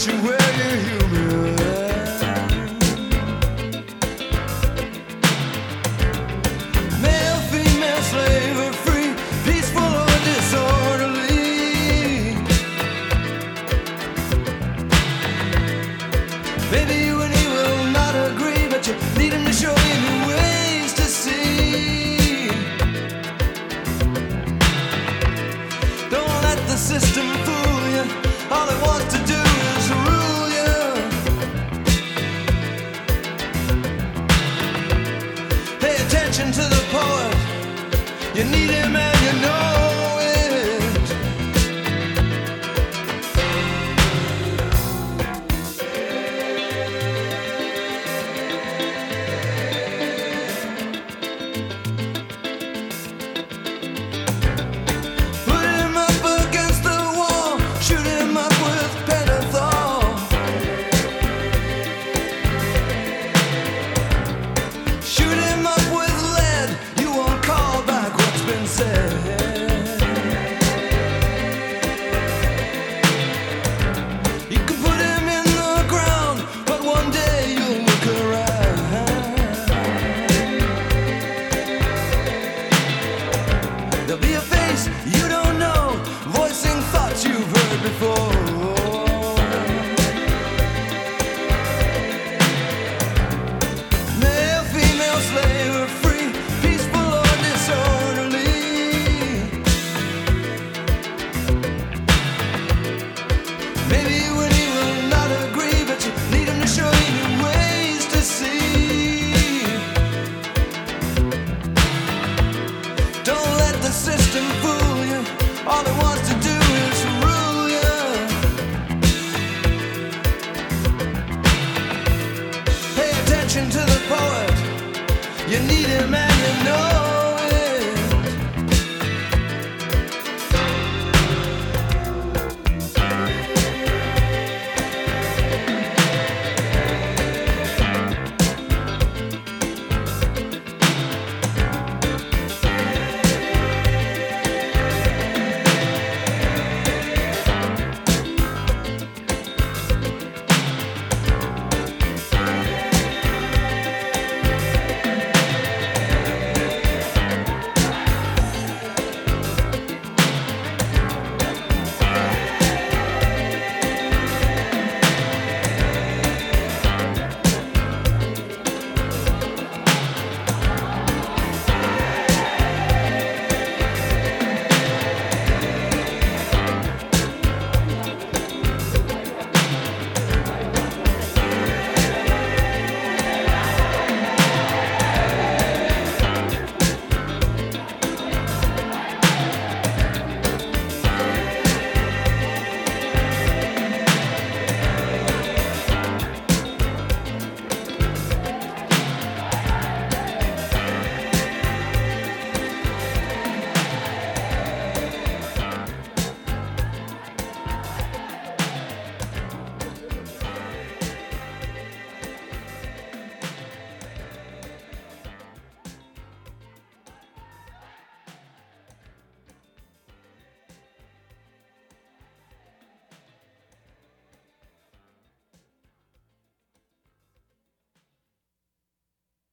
you where you're human. Male, female, slave or free, peaceful or disorderly. Maybe you and he will not agree, but you need him to show you new ways to see. Don't let the system fool you. All it wants to do is rule you. Pay attention to the poet. You need him and you know it. Put him up against the wall, shoot him up with pentothal. Shoot him up with lead, you won't call back what's been said. You can put him in the ground, but one day you'll look around. There'll be a face you don't know, voicing thoughts you've heard before. Male, female, slave or free, peaceful or disorderly. Maybe